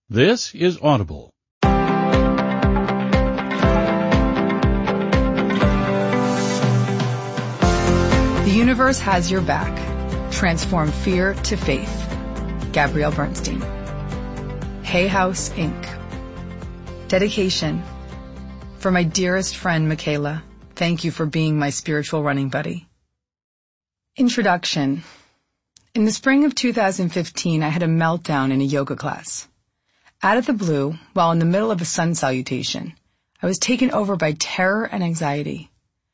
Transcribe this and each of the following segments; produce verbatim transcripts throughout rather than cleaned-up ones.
This is Audible. The universe has your back. Transform fear to faith. Gabrielle Bernstein. Hay House, Incorporated. Dedication. For my dearest friend, Michaela, thank you for being my spiritual running buddy. Introduction. In the spring of two thousand fifteen, I had a meltdown in a yoga class. Out of the blue, while in the middle of a sun salutation, I was taken over by terror and anxiety.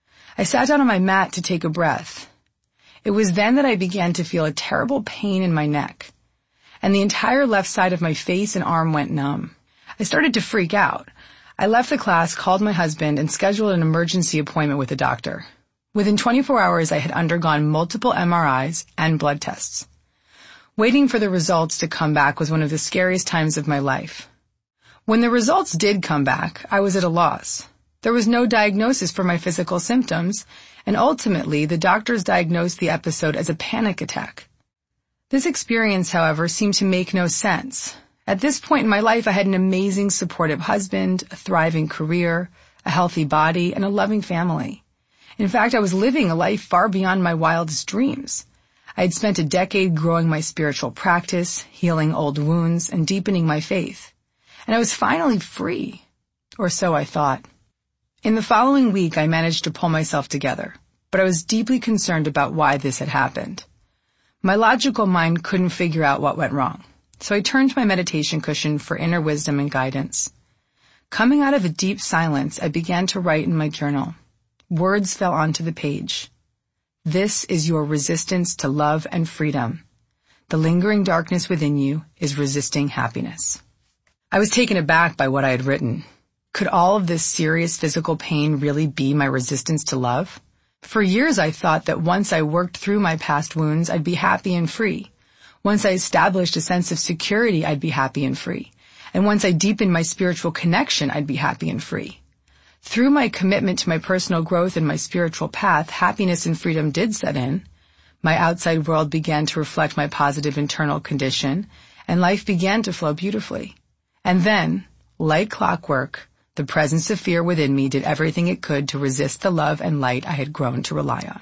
I sat down on my mat to take a breath. It was then that I began to feel a terrible pain in my neck, and the entire left side of my face and arm went numb. I started to freak out. I left the class, called my husband, and scheduled an emergency appointment with a doctor. Within twenty-four hours, I had undergone multiple M R Is and blood tests. Waiting for the results to come back was one of the scariest times of my life. When the results did come back, I was at a loss. There was no diagnosis for my physical symptoms, and ultimately, the doctors diagnosed the episode as a panic attack. This experience, however, seemed to make no sense. At this point in my life, I had an amazing, supportive husband, a thriving career, a healthy body, and a loving family. In fact, I was living a life far beyond my wildest dreams. I had spent a decade growing my spiritual practice, healing old wounds, and deepening my faith. And I was finally free. Or so I thought. In the following week, I managed to pull myself together, but I was deeply concerned about why this had happened. My logical mind couldn't figure out what went wrong, so I turned to my meditation cushion for inner wisdom and guidance. Coming out of a deep silence, I began to write in my journal. Words fell onto the page. This is your resistance to love and freedom. The lingering darkness within you is resisting happiness. I was taken aback by what I had written. Could all of this serious physical pain really be my resistance to love? For years I thought that once I worked through my past wounds, I'd be happy and free. Once I established a sense of security, I'd be happy and free. And once I deepened my spiritual connection, I'd be happy and free. Through my commitment to my personal growth and my spiritual path, happiness and freedom did set in. My outside world began to reflect my positive internal condition, and life began to flow beautifully. And then, like clockwork, the presence of fear within me did everything it could to resist the love and light I had grown to rely on.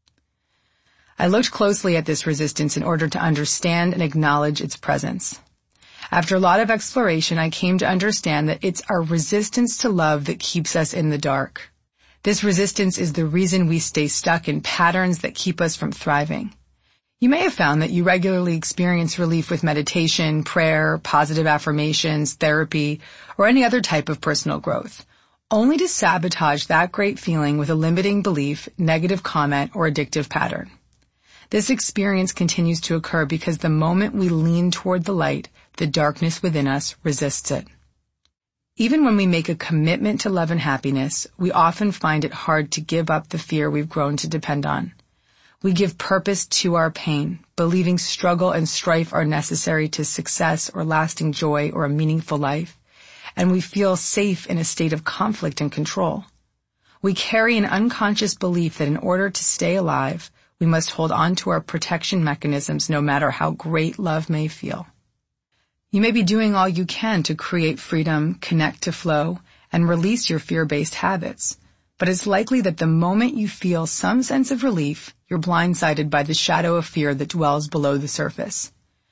I looked closely at this resistance in order to understand and acknowledge its presence. After a lot of exploration, I came to understand that it's our resistance to love that keeps us in the dark. This resistance is the reason we stay stuck in patterns that keep us from thriving. You may have found that you regularly experience relief with meditation, prayer, positive affirmations, therapy, or any other type of personal growth, only to sabotage that great feeling with a limiting belief, negative comment, or addictive pattern. This experience continues to occur because the moment we lean toward the light, the darkness within us resists it. Even when we make a commitment to love and happiness, we often find it hard to give up the fear we've grown to depend on. We give purpose to our pain, believing struggle and strife are necessary to success or lasting joy or a meaningful life, and we feel safe in a state of conflict and control. We carry an unconscious belief that in order to stay alive, we must hold on to our protection mechanisms no matter how great love may feel. You may be doing all you can to create freedom, connect to flow, and release your fear-based habits, but it's likely that the moment you feel some sense of relief, you're blindsided by the shadow of fear that dwells below the surface.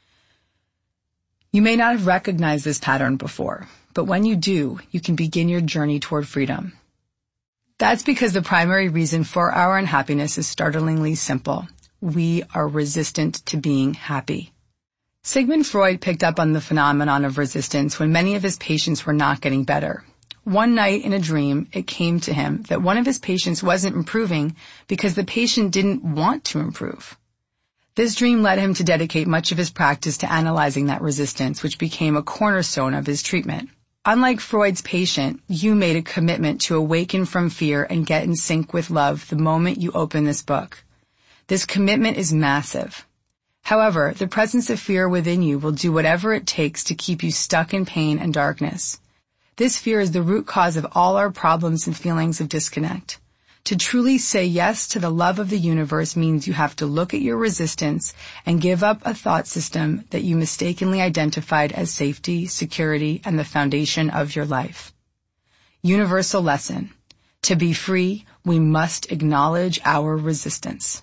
You may not have recognized this pattern before, but when you do, you can begin your journey toward freedom. That's because the primary reason for our unhappiness is startlingly simple. We are resistant to being happy. Sigmund Freud picked up on the phenomenon of resistance when many of his patients were not getting better. One night in a dream, it came to him that one of his patients wasn't improving because the patient didn't want to improve. This dream led him to dedicate much of his practice to analyzing that resistance, which became a cornerstone of his treatment. Unlike Freud's patient, you made a commitment to awaken from fear and get in sync with love the moment you open this book. This commitment is massive. However, the presence of fear within you will do whatever it takes to keep you stuck in pain and darkness. This fear is the root cause of all our problems and feelings of disconnect. To truly say yes to the love of the universe means you have to look at your resistance and give up a thought system that you mistakenly identified as safety, security, and the foundation of your life. Universal lesson. To be free, we must acknowledge our resistance.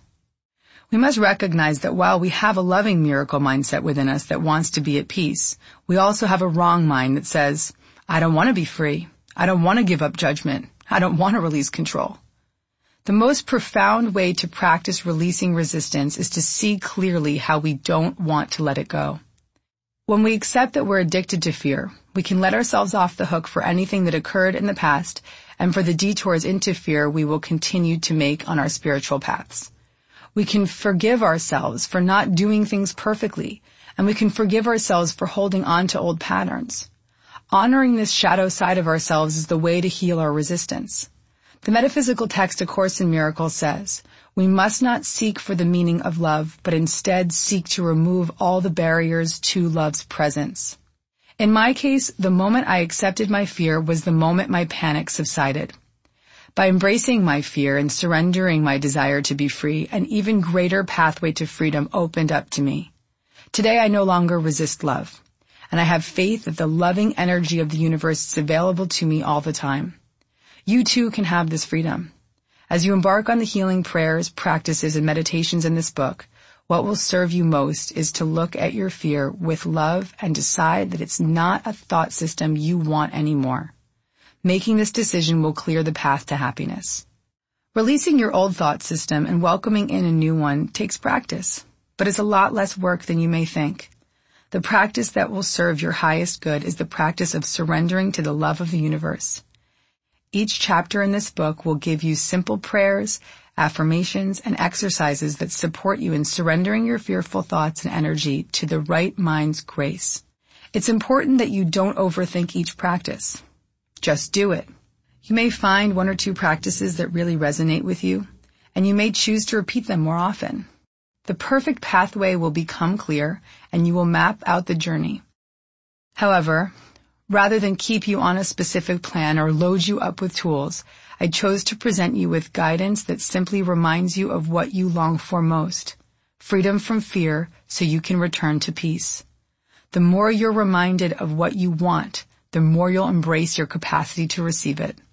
We must recognize that while we have a loving miracle mindset within us that wants to be at peace, we also have a wrong mind that says, I don't want to be free. I don't want to give up judgment. I don't want to release control. The most profound way to practice releasing resistance is to see clearly how we don't want to let it go. When we accept that we're addicted to fear, we can let ourselves off the hook for anything that occurred in the past and for the detours into fear we will continue to make on our spiritual paths. We can forgive ourselves for not doing things perfectly, and we can forgive ourselves for holding on to old patterns. Honoring this shadow side of ourselves is the way to heal our resistance. The metaphysical text A Course in Miracles says, we must not seek for the meaning of love, but instead seek to remove all the barriers to love's presence. In my case, the moment I accepted my fear was the moment my panic subsided. By embracing my fear and surrendering my desire to be free, an even greater pathway to freedom opened up to me. Today I no longer resist love, and I have faith that the loving energy of the universe is available to me all the time. You too can have this freedom. As you embark on the healing prayers, practices, and meditations in this book, what will serve you most is to look at your fear with love and decide that it's not a thought system you want anymore. Making this decision will clear the path to happiness. Releasing your old thought system and welcoming in a new one takes practice, but it's a lot less work than you may think. The practice that will serve your highest good is the practice of surrendering to the love of the universe. Each chapter in this book will give you simple prayers, affirmations, and exercises that support you in surrendering your fearful thoughts and energy to the right mind's grace. It's important that you don't overthink each practice. Just do it. You may find one or two practices that really resonate with you, and you may choose to repeat them more often. The perfect pathway will become clear, and you will map out the journey. However, rather than keep you on a specific plan or load you up with tools, I chose to present you with guidance that simply reminds you of what you long for most, freedom from fear so you can return to peace. The more you're reminded of what you want, the more you'll embrace your capacity to receive it.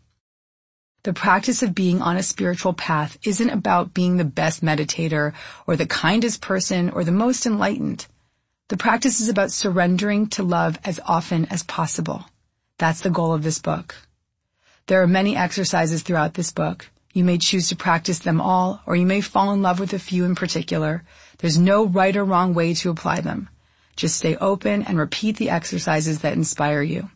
The practice of being on a spiritual path isn't about being the best meditator or the kindest person or the most enlightened. The practice is about surrendering to love as often as possible. That's the goal of this book. There are many exercises throughout this book. You may choose to practice them all, or you may fall in love with a few in particular. There's no right or wrong way to apply them. Just stay open and repeat the exercises that inspire you.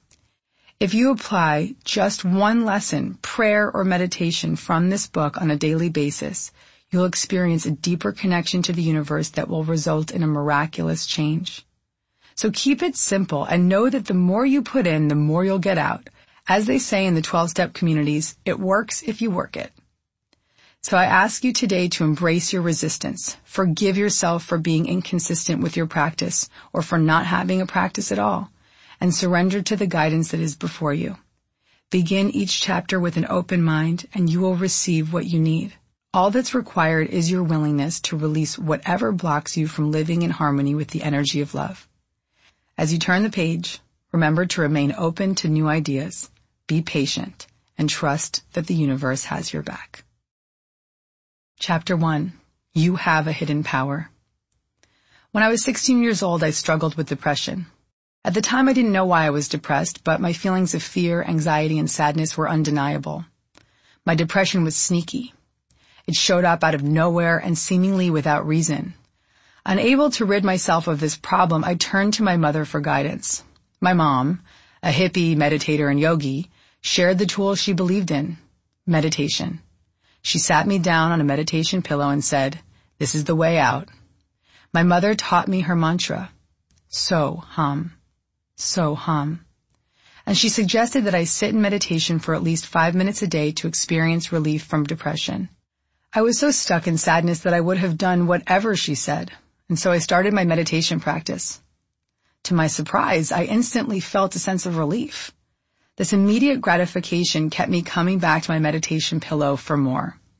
If you apply just one lesson, prayer, or meditation from this book on a daily basis, you'll experience a deeper connection to the universe that will result in a miraculous change. So keep it simple and know that the more you put in, the more you'll get out. As they say in the twelve-step communities, it works if you work it. So I ask you today to embrace your resistance. Forgive yourself for being inconsistent with your practice or for not having a practice at all, and surrender to the guidance that is before you. Begin each chapter with an open mind, and you will receive what you need. All that's required is your willingness to release whatever blocks you from living in harmony with the energy of love. As you turn the page, remember to remain open to new ideas, be patient, and trust that the universe has your back. Chapter one. You have a hidden power. When I was sixteen years old, I struggled with depression. At the time, I didn't know why I was depressed, but my feelings of fear, anxiety, and sadness were undeniable. My depression was sneaky. It showed up out of nowhere and seemingly without reason. Unable to rid myself of this problem, I turned to my mother for guidance. My mom, a hippie, meditator, and yogi, shared the tool she believed in, meditation. She sat me down on a meditation pillow and said, "This is the way out." My mother taught me her mantra, So hum, so hum. And she suggested that I sit in meditation for at least five minutes a day to experience relief from depression. I was so stuck in sadness that I would have done whatever she said, and so I started my meditation practice. To my surprise, I instantly felt a sense of relief. This immediate gratification kept me coming back to my meditation pillow for more.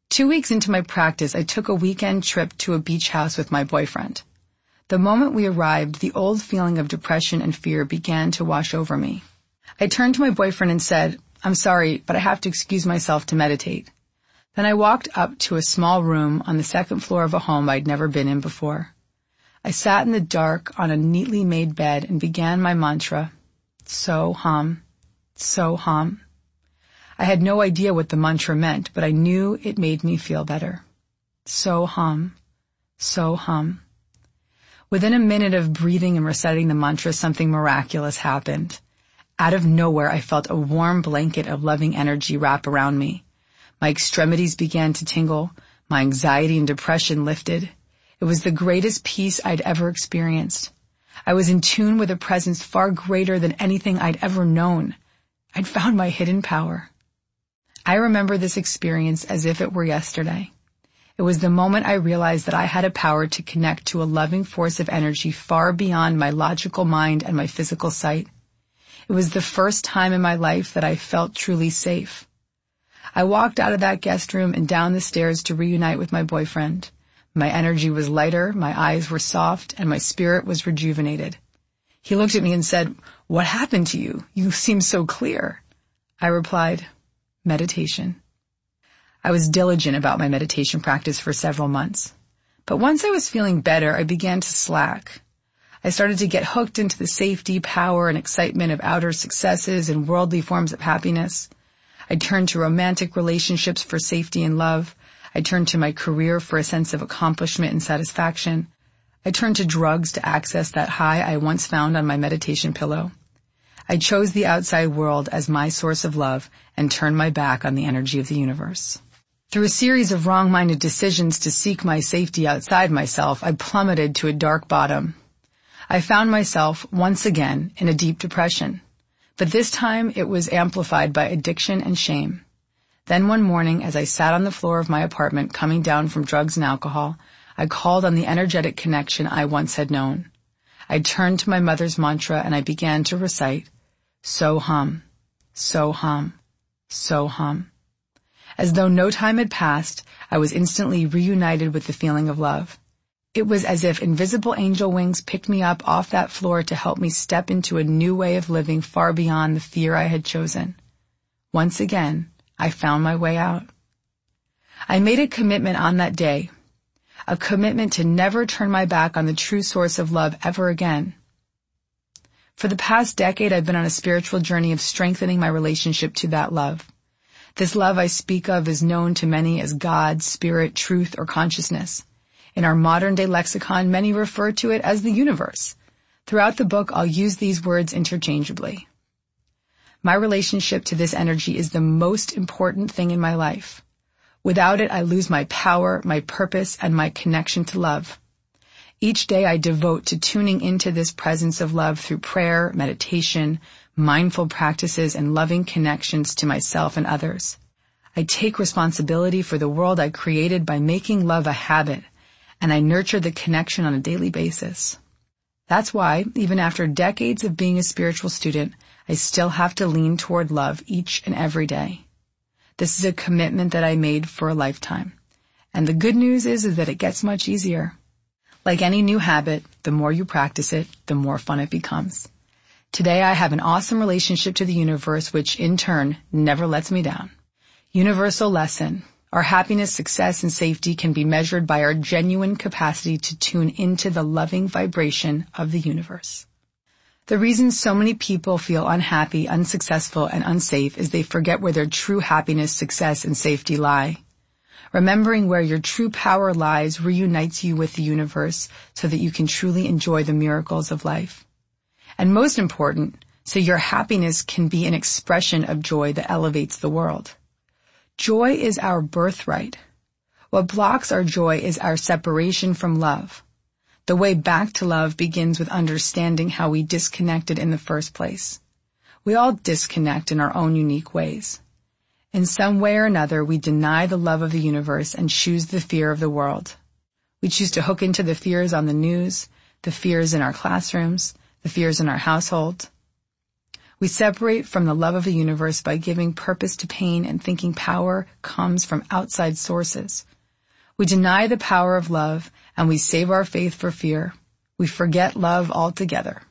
Two weeks into my practice, I took a weekend trip to a beach house with my boyfriend. The moment we arrived, the old feeling of depression and fear began to wash over me. I turned to my boyfriend and said, "I'm sorry, but I have to excuse myself to meditate." Then I walked up to a small room on the second floor of a home I'd never been in before. I sat in the dark on a neatly made bed and began my mantra, So Hum, So Hum. I had no idea what the mantra meant, but I knew it made me feel better. So Hum, So Hum. Within a minute of breathing and reciting the mantra, something miraculous happened. Out of nowhere, I felt a warm blanket of loving energy wrap around me. My extremities began to tingle. My anxiety and depression lifted. It was the greatest peace I'd ever experienced. I was in tune with a presence far greater than anything I'd ever known. I'd found my hidden power. I remember this experience as if it were yesterday. It was the moment I realized that I had a power to connect to a loving force of energy far beyond my logical mind and my physical sight. It was the first time in my life that I felt truly safe. I walked out of that guest room and down the stairs to reunite with my boyfriend. My energy was lighter, my eyes were soft, and my spirit was rejuvenated. He looked at me and said, "What happened to you? You seem so clear." I replied, "Meditation." I was diligent about my meditation practice for several months. But once I was feeling better, I began to slack. I started to get hooked into the safety, power, and excitement of outer successes and worldly forms of happiness. I turned to romantic relationships for safety and love. I turned to my career for a sense of accomplishment and satisfaction. I turned to drugs to access that high I once found on my meditation pillow. I chose the outside world as my source of love and turned my back on the energy of the universe. Through a series of wrong-minded decisions to seek my safety outside myself, I plummeted to a dark bottom. I found myself, once again, in a deep depression. But this time it was amplified by addiction and shame. Then one morning, as I sat on the floor of my apartment coming down from drugs and alcohol, I called on the energetic connection I once had known. I turned to my mother's mantra and I began to recite, So Hum, So Hum, So Hum. As though no time had passed, I was instantly reunited with the feeling of love. It was as if invisible angel wings picked me up off that floor to help me step into a new way of living far beyond the fear I had chosen. Once again, I found my way out. I made a commitment on that day, a commitment to never turn my back on the true source of love ever again. For the past decade, I've been on a spiritual journey of strengthening my relationship to that love. This love I speak of is known to many as God, Spirit, Truth, or Consciousness. In our modern-day lexicon, many refer to it as the universe. Throughout the book, I'll use these words interchangeably. My relationship to this energy is the most important thing in my life. Without it, I lose my power, my purpose, and my connection to love. Each day I devote to tuning into this presence of love through prayer, meditation, mindful practices, and loving connections to myself and others. I take responsibility for the world I created by making love a habit, and I nurture the connection on a daily basis. That's why, even after decades of being a spiritual student, I still have to lean toward love each and every day. This is a commitment that I made for a lifetime. And the good news is, is that it gets much easier. Like any new habit, the more you practice it, the more fun it becomes. Today I have an awesome relationship to the universe, which in turn never lets me down. Universal lesson. Our happiness, success, and safety can be measured by our genuine capacity to tune into the loving vibration of the universe. The reason so many people feel unhappy, unsuccessful, and unsafe is they forget where their true happiness, success, and safety lie. Remembering where your true power lies reunites you with the universe so that you can truly enjoy the miracles of life. And most important, so your happiness can be an expression of joy that elevates the world. Joy is our birthright. What blocks our joy is our separation from love. The way back to love begins with understanding how we disconnected in the first place. We all disconnect in our own unique ways. In some way or another, we deny the love of the universe and choose the fear of the world. We choose to hook into the fears on the news, the fears in our classrooms, the fears in our household. We separate from the love of the universe by giving purpose to pain and thinking power comes from outside sources. We deny the power of love and we save our faith for fear. We forget love altogether.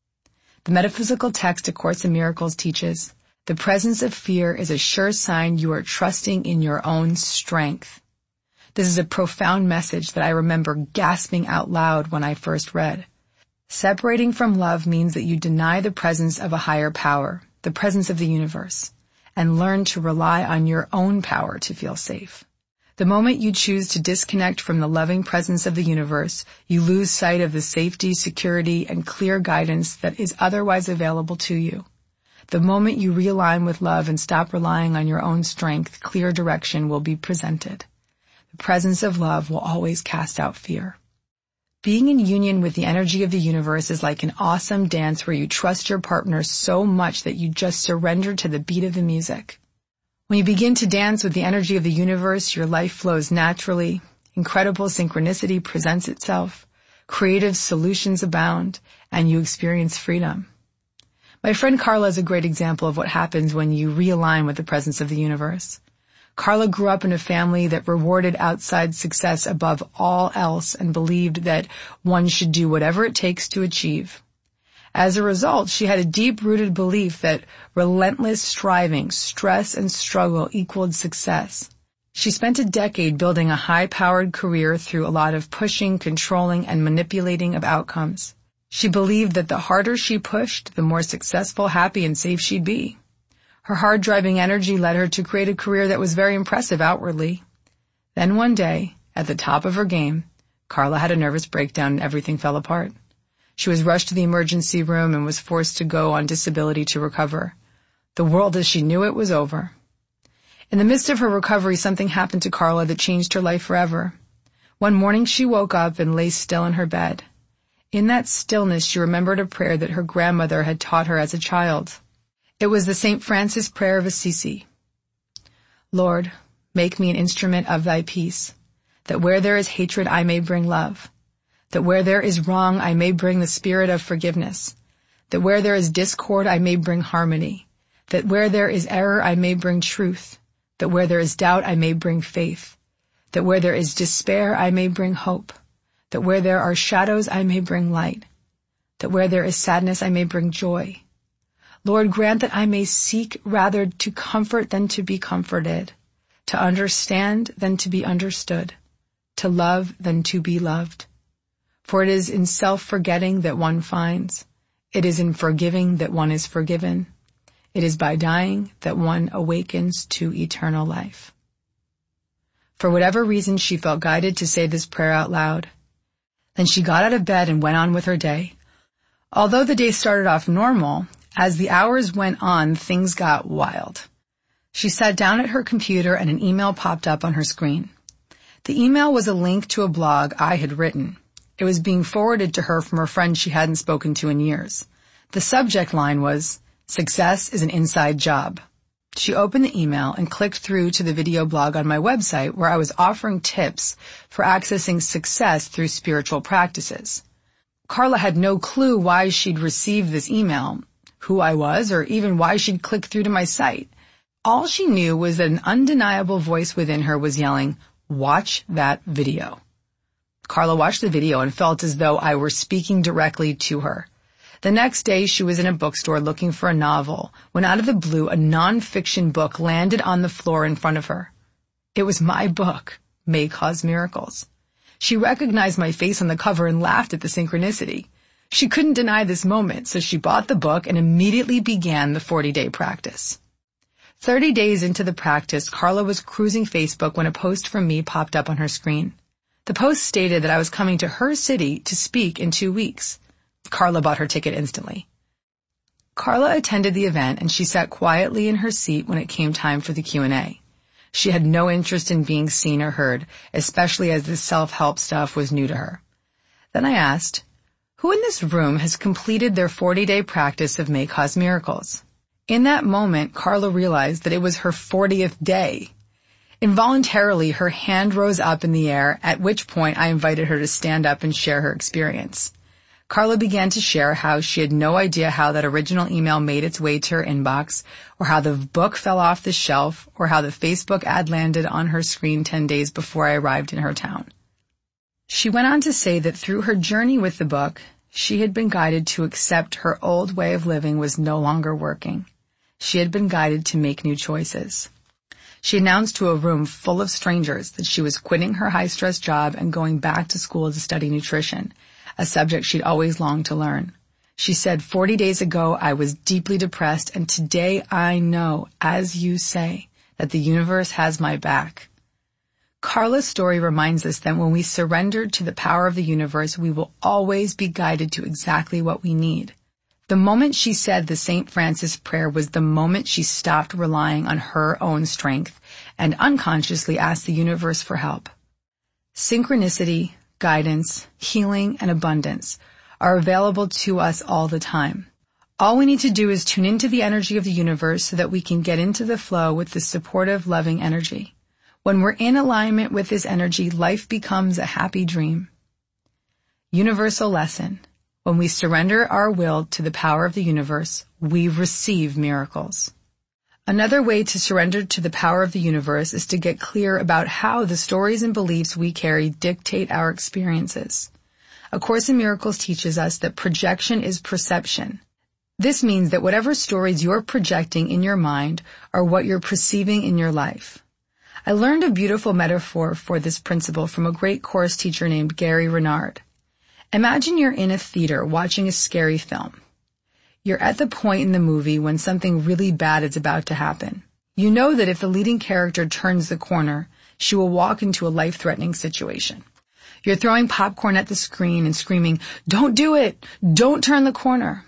The metaphysical text A Course in Miracles teaches, the presence of fear is a sure sign you are trusting in your own strength. This is a profound message that I remember gasping out loud when I first read. Separating from love means that you deny the presence of a higher power, the presence of the universe, and learn to rely on your own power to feel safe. The moment you choose to disconnect from the loving presence of the universe, you lose sight of the safety, security, and clear guidance that is otherwise available to you. The moment you realign with love and stop relying on your own strength, clear direction will be presented. The presence of love will always cast out fear. Being in union with the energy of the universe is like an awesome dance where you trust your partner so much that you just surrender to the beat of the music. When you begin to dance with the energy of the universe, your life flows naturally, incredible synchronicity presents itself, creative solutions abound, and you experience freedom. My friend Carla is a great example of what happens when you realign with the presence of the universe. Carla grew up in a family that rewarded outside success above all else and believed that one should do whatever it takes to achieve. As a result, she had a deep-rooted belief that relentless striving, stress, and struggle equaled success. She spent a decade building a high-powered career through a lot of pushing, controlling, and manipulating of outcomes. She believed that the harder she pushed, the more successful, happy, and safe she'd be. Her hard-driving energy led her to create a career that was very impressive outwardly. Then one day, at the top of her game, Carla had a nervous breakdown and everything fell apart. She was rushed to the emergency room and was forced to go on disability to recover. The world as she knew it was over. In the midst of her recovery, something happened to Carla that changed her life forever. One morning she woke up and lay still in her bed. In that stillness, she remembered a prayer that her grandmother had taught her as a child. It was the Saint Francis prayer of Assisi. Lord, make me an instrument of thy peace, that where there is hatred I may bring love, that where there is wrong I may bring the spirit of forgiveness, that where there is discord I may bring harmony, that where there is error I may bring truth, that where there is doubt I may bring faith, that where there is despair I may bring hope, that where there are shadows I may bring light, that where there is sadness I may bring joy. Lord, grant that I may seek rather to comfort than to be comforted, to understand than to be understood, to love than to be loved. For it is in self-forgetting that one finds, it is in forgiving that one is forgiven, it is by dying that one awakens to eternal life. For whatever reason, she felt guided to say this prayer out loud. Then she got out of bed and went on with her day. Although the day started off normal, as the hours went on, things got wild. She sat down at her computer and an email popped up on her screen. The email was a link to a blog I had written. It was being forwarded to her from a friend she hadn't spoken to in years. The subject line was, "Success is an inside job." She opened the email and clicked through to the video blog on my website where I was offering tips for accessing success through spiritual practices. Carla had no clue why she'd received this email, who I was, or even why she'd clicked through to my site. All she knew was that an undeniable voice within her was yelling, "Watch that video." Carla watched the video and felt as though I were speaking directly to her. The next day, she was in a bookstore looking for a novel, when out of the blue, a non-fiction book landed on the floor in front of her. It was my book, May Cause Miracles. She recognized my face on the cover and laughed at the synchronicity. She couldn't deny this moment, so she bought the book and immediately began the forty-day practice. Thirty days into the practice, Carla was cruising Facebook when a post from me popped up on her screen. The post stated that I was coming to her city to speak in two weeks. Carla bought her ticket instantly. Carla attended the event and she sat quietly in her seat when it came time for the Q and A. She had no interest in being seen or heard, especially as this self-help stuff was new to her. Then I asked, who in this room has completed their forty-day practice of May Cause Miracles? In that moment, Carla realized that it was her fortieth day. Involuntarily, her hand rose up in the air, at which point I invited her to stand up and share her experience. Carla began to share how she had no idea how that original email made its way to her inbox, or how the book fell off the shelf, or how the Facebook ad landed on her screen ten days before I arrived in her town. She went on to say that through her journey with the book, she had been guided to accept her old way of living was no longer working. She had been guided to make new choices. She announced to a room full of strangers that she was quitting her high-stress job and going back to school to study nutrition, a subject she'd always longed to learn. She said, forty days ago, I was deeply depressed, and today I know, as you say, that the universe has my back. Carla's story reminds us that when we surrender to the power of the universe, we will always be guided to exactly what we need. The moment she said the Saint Francis prayer was the moment she stopped relying on her own strength and unconsciously asked the universe for help. Synchronicity, guidance, healing, and abundance are available to us all the time. All we need to do is tune into the energy of the universe so that we can get into the flow with the supportive, loving energy. When we're in alignment with this energy, life becomes a happy dream. Universal lesson. When we surrender our will to the power of the universe, we receive miracles. Another way to surrender to the power of the universe is to get clear about how the stories and beliefs we carry dictate our experiences. A Course in Miracles teaches us that projection is perception. This means that whatever stories you're projecting in your mind are what you're perceiving in your life. I learned a beautiful metaphor for this principle from a great Course teacher named Gary Renard. Imagine you're in a theater watching a scary film. You're at the point in the movie when something really bad is about to happen. You know that if the leading character turns the corner, she will walk into a life-threatening situation. You're throwing popcorn at the screen and screaming, "Don't do it! Don't turn the corner!"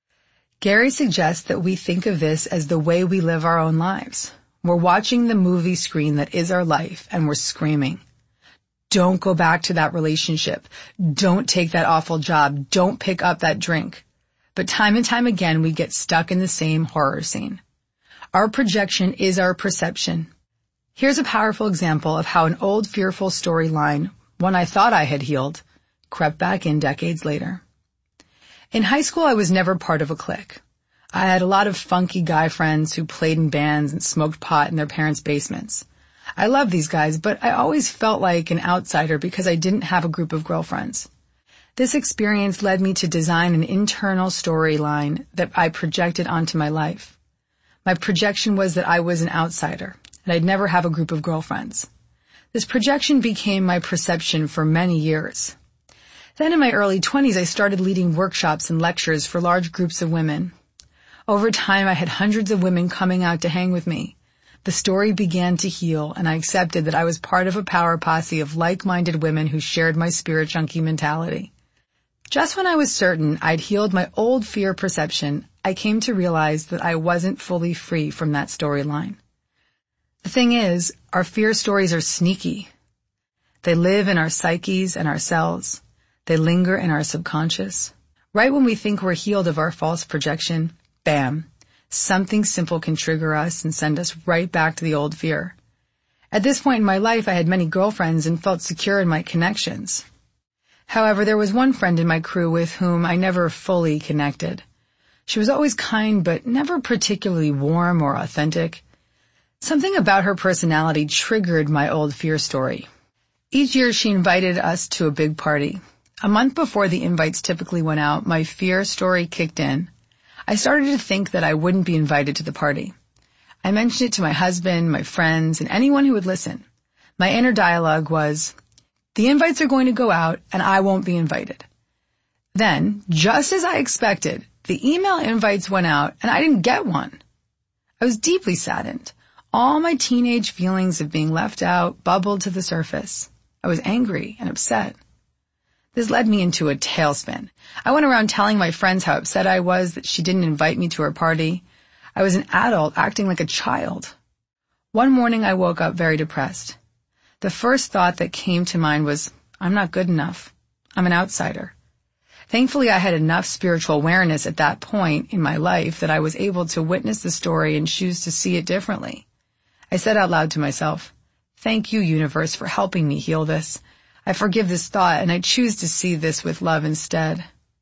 Gary suggests that we think of this as the way we live our own lives. We're watching the movie screen that is our life, and we're screaming, "Don't go back to that relationship. Don't take that awful job. Don't pick up that drink." But time and time again, we get stuck in the same horror scene. Our projection is our perception. Here's a powerful example of how an old fearful storyline, one I thought I had healed, crept back in decades later. In high school, I was never part of a clique. I had a lot of funky guy friends who played in bands and smoked pot in their parents' basements. I loved these guys, but I always felt like an outsider because I didn't have a group of girlfriends. This experience led me to design an internal storyline that I projected onto my life. My projection was that I was an outsider, and I'd never have a group of girlfriends. This projection became my perception for many years. Then in my early twenties, I started leading workshops and lectures for large groups of women. Over time, I had hundreds of women coming out to hang with me. The story began to heal, and I accepted that I was part of a power posse of like-minded women who shared my spirit junkie mentality. Just when I was certain I'd healed my old fear perception, I came to realize that I wasn't fully free from that storyline. The thing is, our fear stories are sneaky. They live in our psyches and our cells. They linger in our subconscious. Right when we think we're healed of our false projection, bam, something simple can trigger us and send us right back to the old fear. At this point in my life, I had many girlfriends and felt secure in my connections. However, there was one friend in my crew with whom I never fully connected. She was always kind, but never particularly warm or authentic. Something about her personality triggered my old fear story. Each year, she invited us to a big party. A month before the invites typically went out, my fear story kicked in. I started to think that I wouldn't be invited to the party. I mentioned it to my husband, my friends, and anyone who would listen. My inner dialogue was, the invites are going to go out, and I won't be invited. Then, just as I expected, the email invites went out, and I didn't get one. I was deeply saddened. All my teenage feelings of being left out bubbled to the surface. I was angry and upset. This led me into a tailspin. I went around telling my friends how upset I was that she didn't invite me to her party. I was an adult acting like a child. One morning I woke up very depressed. The first thought that came to mind was, I'm not good enough. I'm an outsider. Thankfully, I had enough spiritual awareness at that point in my life that I was able to witness the story and choose to see it differently. I said out loud to myself, thank you, universe, for helping me heal this. I forgive this thought, and I choose to see this with love instead.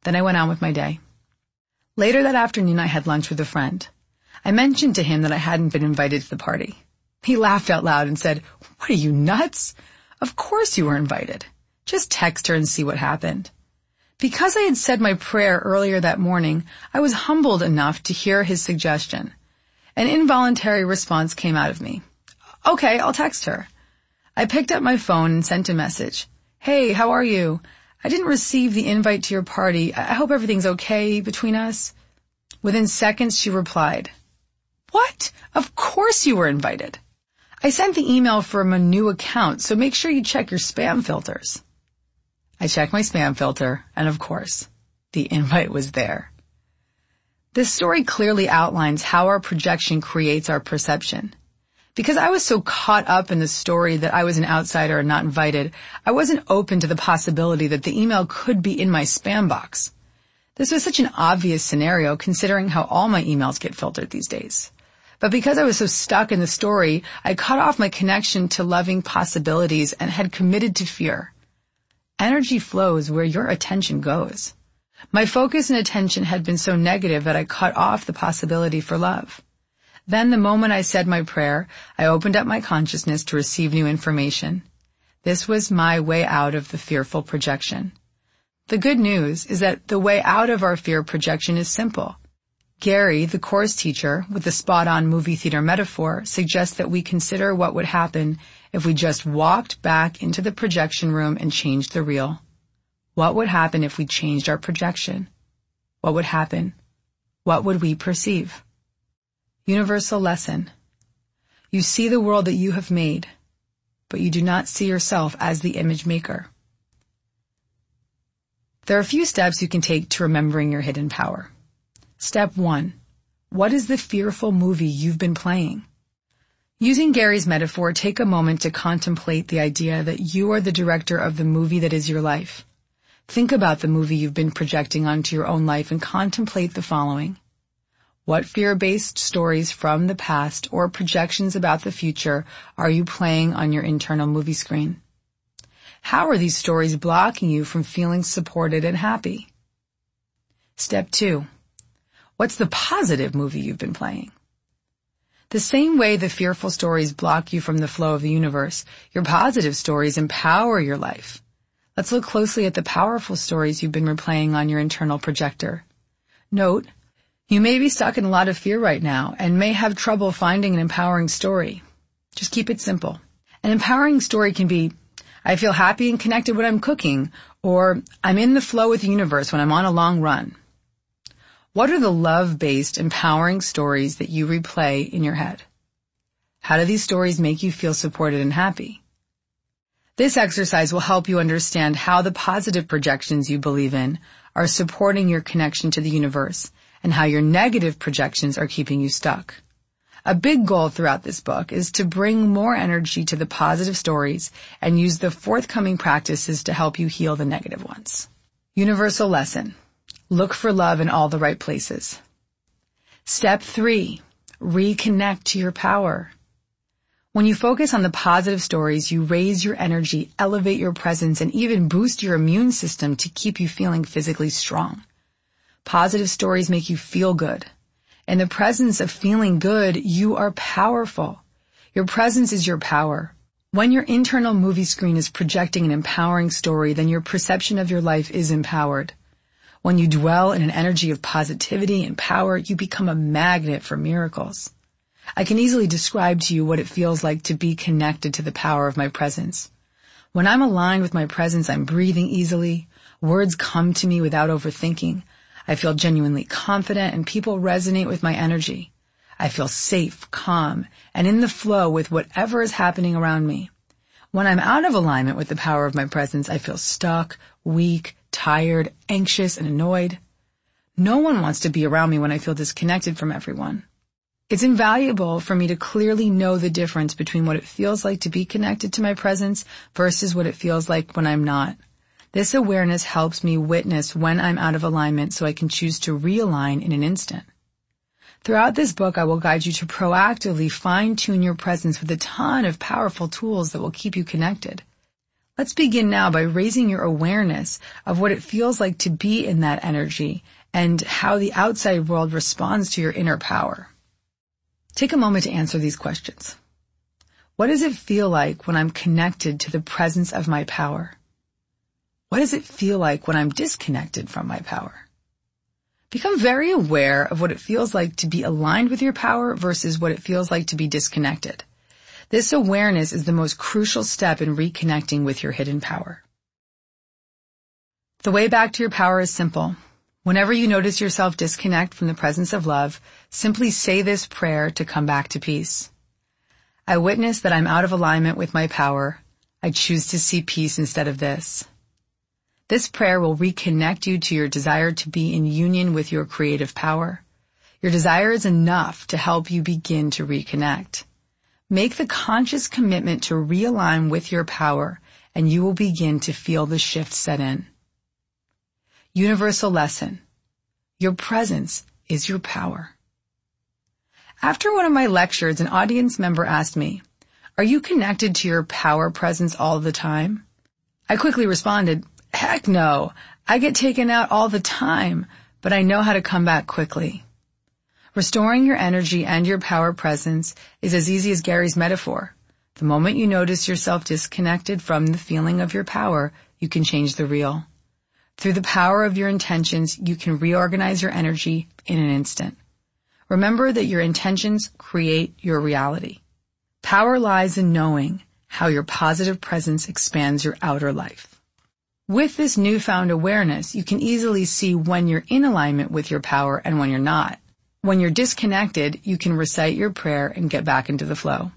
Then I went on with my day. Later that afternoon, I had lunch with a friend. I mentioned to him that I hadn't been invited to the party. He laughed out loud and said, "What are you, nuts? Of course you were invited. Just text her and see what happened." Because I had said my prayer earlier that morning, I was humbled enough to hear his suggestion. An involuntary response came out of me. "Okay, I'll text her." I picked up my phone and sent a message. "Hey, how are you? I didn't receive the invite to your party. I hope everything's okay between us." Within seconds, she replied, "What? Of course you were invited. I sent the email from a new account, so make sure you check your spam filters." I checked my spam filter, and of course, the invite was there. This story clearly outlines how our projection creates our perception. Because I was so caught up in the story that I was an outsider and not invited, I wasn't open to the possibility that the email could be in my spam box. This was such an obvious scenario considering how all my emails get filtered these days. But because I was so stuck in the story, I cut off my connection to loving possibilities and had committed to fear. Energy flows where your attention goes. My focus and attention had been so negative that I cut off the possibility for love. Then the moment I said my prayer, I opened up my consciousness to receive new information. This was my way out of the fearful projection. The good news is that the way out of our fear projection is simple. Gary, the course teacher, with the spot-on movie theater metaphor, suggests that we consider what would happen if we just walked back into the projection room and changed the reel. What would happen if we changed our projection? What would happen? What would we perceive? Universal lesson. You see the world that you have made, but you do not see yourself as the image maker. There are a few steps you can take to remembering your hidden power. Step one. What is the fearful movie you've been playing? Using Gary's metaphor, take a moment to contemplate the idea that you are the director of the movie that is your life. Think about the movie you've been projecting onto your own life and contemplate the following. What fear-based stories from the past or projections about the future are you playing on your internal movie screen? How are these stories blocking you from feeling supported and happy? Step two. What's the positive movie you've been playing? The same way the fearful stories block you from the flow of the universe, your positive stories empower your life. Let's look closely at the powerful stories you've been replaying on your internal projector. Note, you may be stuck in a lot of fear right now and may have trouble finding an empowering story. Just keep it simple. An empowering story can be, I feel happy and connected when I'm cooking, or I'm in the flow with the universe when I'm on a long run. What are the love-based, empowering stories that you replay in your head? How do these stories make you feel supported and happy? This exercise will help you understand how the positive projections you believe in are supporting your connection to the universe, and how your negative projections are keeping you stuck. A big goal throughout this book is to bring more energy to the positive stories and use the forthcoming practices to help you heal the negative ones. Universal lesson. Look for love in all the right places. Step three. Reconnect to your power. When you focus on the positive stories, you raise your energy, elevate your presence, and even boost your immune system to keep you feeling physically strong. Positive stories make you feel good. In the presence of feeling good, you are powerful. Your presence is your power. When your internal movie screen is projecting an empowering story, then your perception of your life is empowered. When you dwell in an energy of positivity and power, you become a magnet for miracles. I can easily describe to you what it feels like to be connected to the power of my presence. When I'm aligned with my presence, I'm breathing easily. Words come to me without overthinking. I feel genuinely confident and people resonate with my energy. I feel safe, calm, and in the flow with whatever is happening around me. When I'm out of alignment with the power of my presence, I feel stuck, weak, tired, anxious, and annoyed. No one wants to be around me when I feel disconnected from everyone. It's invaluable for me to clearly know the difference between what it feels like to be connected to my presence versus what it feels like when I'm not. This awareness helps me witness when I'm out of alignment so I can choose to realign in an instant. Throughout this book, I will guide you to proactively fine-tune your presence with a ton of powerful tools that will keep you connected. Let's begin now by raising your awareness of what it feels like to be in that energy and how the outside world responds to your inner power. Take a moment to answer these questions. What does it feel like when I'm connected to the presence of my power? What does it feel like when I'm disconnected from my power? Become very aware of what it feels like to be aligned with your power versus what it feels like to be disconnected. This awareness is the most crucial step in reconnecting with your hidden power. The way back to your power is simple. Whenever you notice yourself disconnect from the presence of love, simply say this prayer to come back to peace. I witness that I'm out of alignment with my power. I choose to see peace instead of this. This prayer will reconnect you to your desire to be in union with your creative power. Your desire is enough to help you begin to reconnect. Make the conscious commitment to realign with your power, and you will begin to feel the shift set in. Universal lesson. Your presence is your power. After one of my lectures, an audience member asked me, "Are you connected to your power presence all the time?" I quickly responded, "Heck no. I get taken out all the time, but I know how to come back quickly." Restoring your energy and your power presence is as easy as Gary's metaphor. The moment you notice yourself disconnected from the feeling of your power, you can change the real. Through the power of your intentions, you can reorganize your energy in an instant. Remember that your intentions create your reality. Power lies in knowing how your positive presence expands your outer life. With this newfound awareness, you can easily see when you're in alignment with your power and when you're not. When you're disconnected, you can recite your prayer and get back into the flow.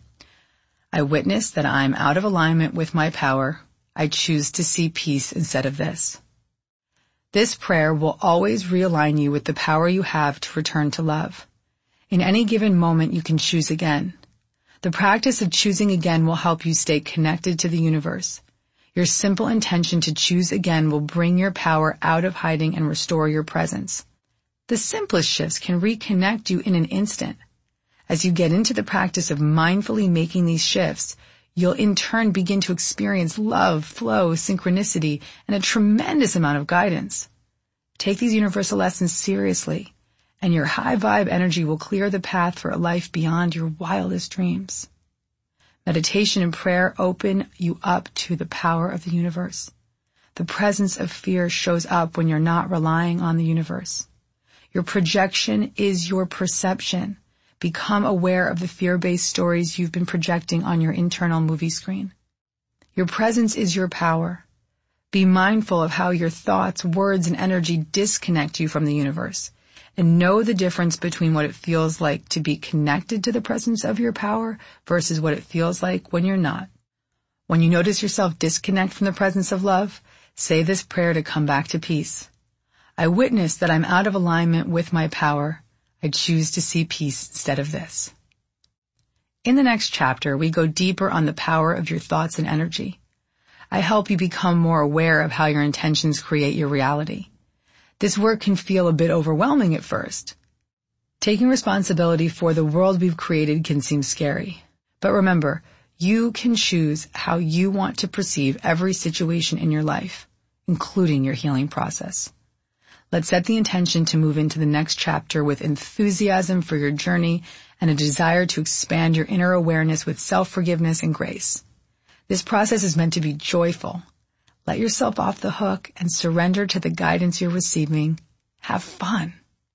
I witness that I'm out of alignment with my power. I choose to see peace instead of this. This prayer will always realign you with the power you have to return to love. In any given moment, you can choose again. The practice of choosing again will help you stay connected to the universe. Your simple intention to choose again will bring your power out of hiding and restore your presence. The simplest shifts can reconnect you in an instant. As you get into the practice of mindfully making these shifts, you'll in turn begin to experience love, flow, synchronicity, and a tremendous amount of guidance. Take these universal lessons seriously, and your high vibe energy will clear the path for a life beyond your wildest dreams. Meditation and prayer open you up to the power of the universe. The presence of fear shows up when you're not relying on the universe. Your projection is your perception. Become aware of the fear-based stories you've been projecting on your internal movie screen. Your presence is your power. Be mindful of how your thoughts, words, and energy disconnect you from the universe, and know the difference between what it feels like to be connected to the presence of your power versus what it feels like when you're not. When you notice yourself disconnect from the presence of love, say this prayer to come back to peace. I witness that I'm out of alignment with my power. I choose to see peace instead of this. In the next chapter, we go deeper on the power of your thoughts and energy. I help you become more aware of how your intentions create your reality. This work can feel a bit overwhelming at first. Taking responsibility for the world we've created can seem scary. But remember, you can choose how you want to perceive every situation in your life, including your healing process. Let's set the intention to move into the next chapter with enthusiasm for your journey and a desire to expand your inner awareness with self-forgiveness and grace. This process is meant to be joyful. Let yourself off the hook and surrender to the guidance you're receiving. Have fun.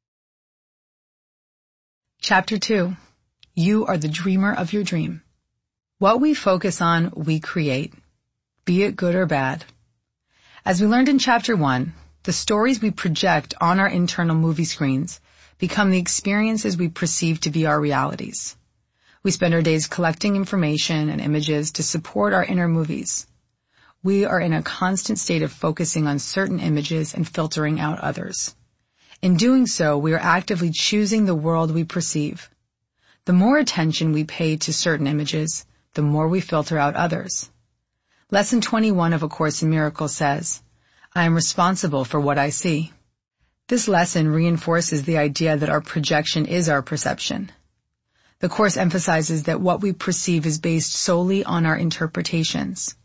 Chapter two. You are the dreamer of your dream. What we focus on, we create, be it good or bad. As we learned in Chapter one, the stories we project on our internal movie screens become the experiences we perceive to be our realities. We spend our days collecting information and images to support our inner movies. We are in a constant state of focusing on certain images and filtering out others. In doing so, we are actively choosing the world we perceive. The more attention we pay to certain images, the more we filter out others. Lesson twenty-one of A Course in Miracles says, I am responsible for what I see. This lesson reinforces the idea that our projection is our perception. The Course emphasizes that what we perceive is based solely on our interpretations.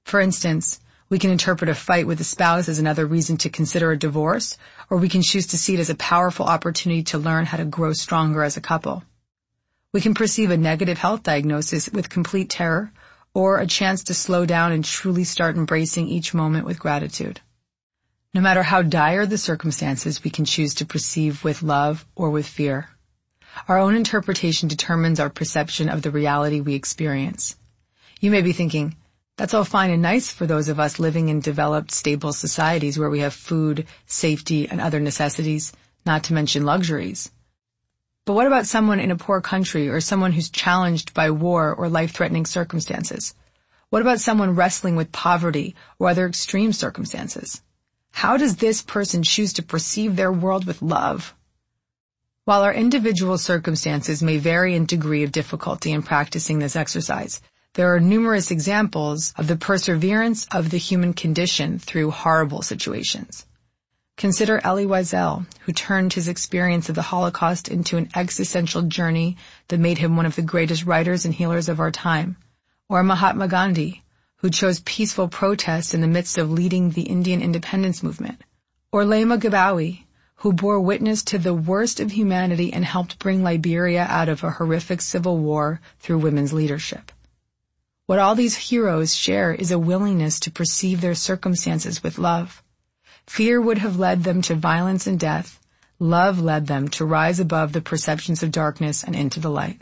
For instance, we can interpret a fight with a spouse as another reason to consider a divorce, or we can choose to see it as a powerful opportunity to learn how to grow stronger as a couple. We can perceive a negative health diagnosis with complete terror, or a chance to slow down and truly start embracing each moment with gratitude. No matter how dire the circumstances, we can choose to perceive with love or with fear. Our own interpretation determines our perception of the reality we experience. You may be thinking, that's all fine and nice for those of us living in developed, stable societies where we have food, safety, and other necessities, not to mention luxuries. But what about someone in a poor country or someone who's challenged by war or life-threatening circumstances? What about someone wrestling with poverty or other extreme circumstances? How does this person choose to perceive their world with love? While our individual circumstances may vary in degree of difficulty in practicing this exercise, there are numerous examples of the perseverance of the human condition through horrible situations. Consider Elie Wiesel, who turned his experience of the Holocaust into an existential journey that made him one of the greatest writers and healers of our time. Or Mahatma Gandhi, who chose peaceful protest in the midst of leading the Indian independence movement. Or Lama Gabawi, who bore witness to the worst of humanity and helped bring Liberia out of a horrific civil war through women's leadership. What all these heroes share is a willingness to perceive their circumstances with love. Fear would have led them to violence and death. Love led them to rise above the perceptions of darkness and into the light.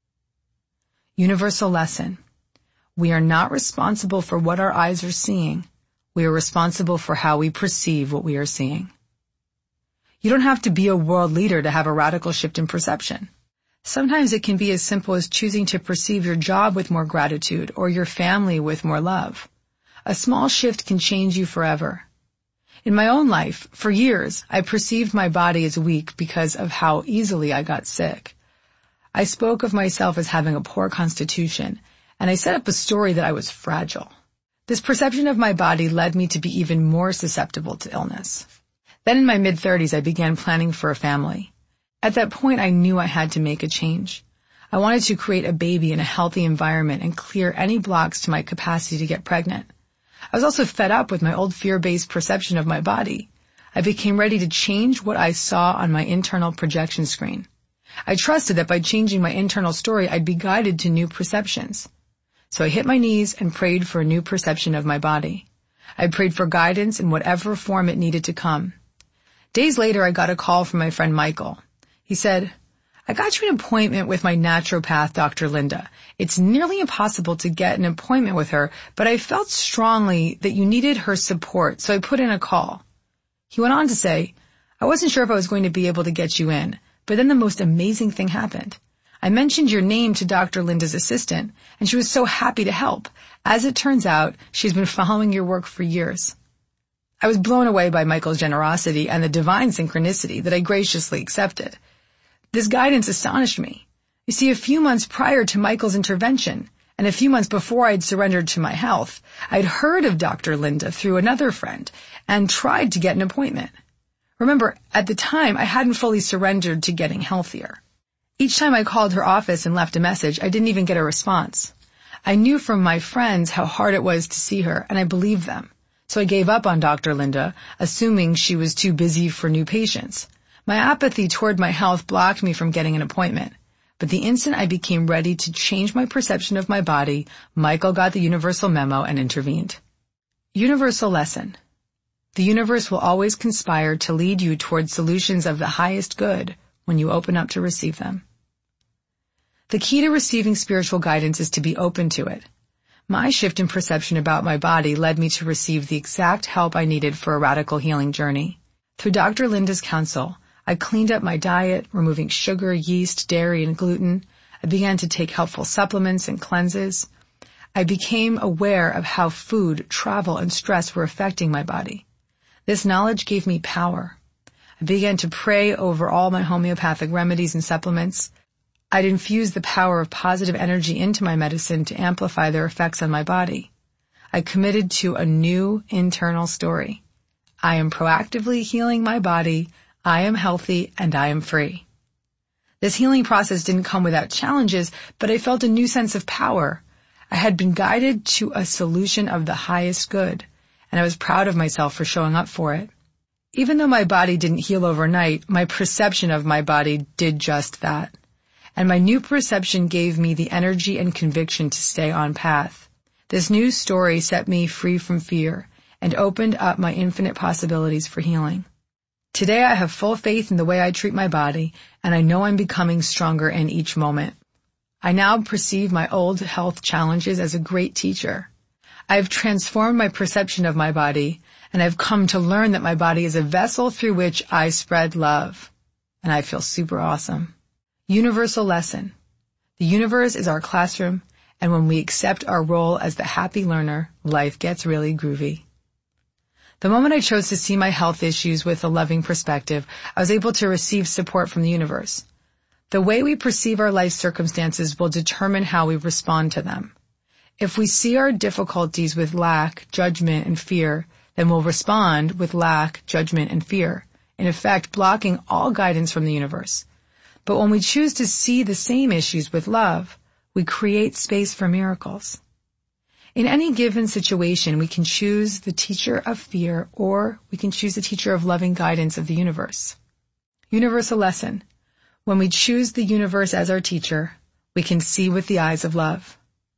Universal lesson. We are not responsible for what our eyes are seeing. We are responsible for how we perceive what we are seeing. You don't have to be a world leader to have a radical shift in perception. Sometimes it can be as simple as choosing to perceive your job with more gratitude or your family with more love. A small shift can change you forever. In my own life, for years, I perceived my body as weak because of how easily I got sick. I spoke of myself as having a poor constitution, and I set up a story that I was fragile. This perception of my body led me to be even more susceptible to illness. Then in my mid-thirties, I began planning for a family. At that point, I knew I had to make a change. I wanted to create a baby in a healthy environment and clear any blocks to my capacity to get pregnant. I was also fed up with my old fear-based perception of my body. I became ready to change what I saw on my internal projection screen. I trusted that by changing my internal story, I'd be guided to new perceptions. So I hit my knees and prayed for a new perception of my body. I prayed for guidance in whatever form it needed to come. Days later, I got a call from my friend Michael. He said, I got you an appointment with my naturopath, Doctor Linda. It's nearly impossible to get an appointment with her, but I felt strongly that you needed her support, so I put in a call. He went on to say, I wasn't sure if I was going to be able to get you in, but then the most amazing thing happened. I mentioned your name to Doctor Linda's assistant, and she was so happy to help. As it turns out, she's been following your work for years. I was blown away by Michael's generosity and the divine synchronicity that I graciously accepted. This guidance astonished me. You see, a few months prior to Michael's intervention, and a few months before I'd surrendered to my health, I'd heard of Doctor Linda through another friend and tried to get an appointment. Remember, at the time, I hadn't fully surrendered to getting healthier. Each time I called her office and left a message, I didn't even get a response. I knew from my friends how hard it was to see her, and I believed them. So I gave up on Doctor Linda, assuming she was too busy for new patients. My apathy toward my health blocked me from getting an appointment. But the instant I became ready to change my perception of my body, Michael got the universal memo and intervened. Universal lesson. The universe will always conspire to lead you toward solutions of the highest good when you open up to receive them. The key to receiving spiritual guidance is to be open to it. My shift in perception about my body led me to receive the exact help I needed for a radical healing journey. Through Doctor Linda's counsel, I cleaned up my diet, removing sugar, yeast, dairy, and gluten. I began to take helpful supplements and cleanses. I became aware of how food, travel, and stress were affecting my body. This knowledge gave me power. I began to pray over all my homeopathic remedies and supplements. I'd infuse the power of positive energy into my medicine to amplify their effects on my body. I committed to a new internal story. I am proactively healing my body. I am healthy and I am free. This healing process didn't come without challenges, but I felt a new sense of power. I had been guided to a solution of the highest good, and I was proud of myself for showing up for it. Even though my body didn't heal overnight, my perception of my body did just that. And my new perception gave me the energy and conviction to stay on path. This new story set me free from fear and opened up my infinite possibilities for healing. Today I have full faith in the way I treat my body, and I know I'm becoming stronger in each moment. I now perceive my old health challenges as a great teacher. I have transformed my perception of my body, and I've come to learn that my body is a vessel through which I spread love. And I feel super awesome. Universal lesson. The universe is our classroom, and when we accept our role as the happy learner, life gets really groovy. The moment I chose to see my health issues with a loving perspective, I was able to receive support from the universe. The way we perceive our life circumstances will determine how we respond to them. If we see our difficulties with lack, judgment, and fear, then we'll respond with lack, judgment, and fear, in effect blocking all guidance from the universe. But when we choose to see the same issues with love, we create space for miracles. In any given situation, we can choose the teacher of fear, or we can choose the teacher of loving guidance of the universe. Universal lesson. When we choose the universe as our teacher, we can see with the eyes of love.